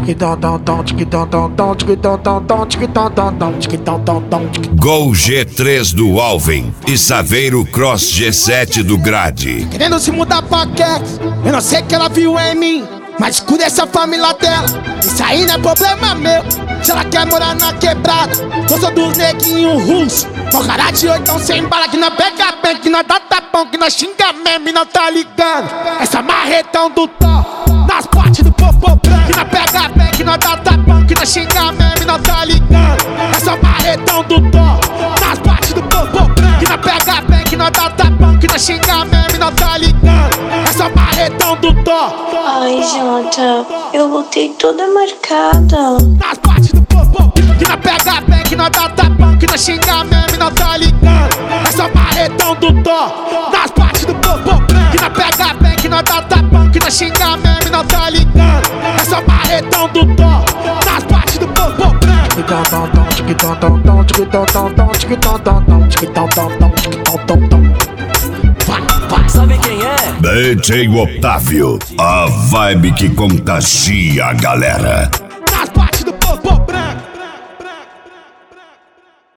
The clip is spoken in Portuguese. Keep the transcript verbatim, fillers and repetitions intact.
Gol G três do Alvin e Saveiro Cross G sete do Grade. Querendo se mudar pra Quex, eu não sei que ela viu em mim, mas escuta essa família dela, isso aí não é problema meu. Se ela quer morar na quebrada, eu sou dos neguinhos russos. Mó cara de oitão sem bala, que nós pega bem, que nós dá tapão, que nós xinga mesmo e não tá ligando. Essa marretão do Thor, nas partes do popô branco, que nós pega bem, que nós dá tapão, que nós xinga mesmo e não tá ligando. Essa marretão do Thor, nas partes do popô branco, que nós pega bem, que nós dá tapão, que nós xinga mesmo e não tá ligando. Essa marretão do Thor. Ai, Jota, eu voltei toda marcada. Nas partes do popô, que nós pega bem, que nós dá tapão, que nós xinga mesmo e não tá ligando. Essa marretão do Thor, nas partes do popô, que nós pega bem, que nós dá tapão, que nós xinga mesmo e não tá ligando. Essa marretão do Thor, nas partes do popô. Sabe quem é? D J Otávio, a vibe que contagia a galera.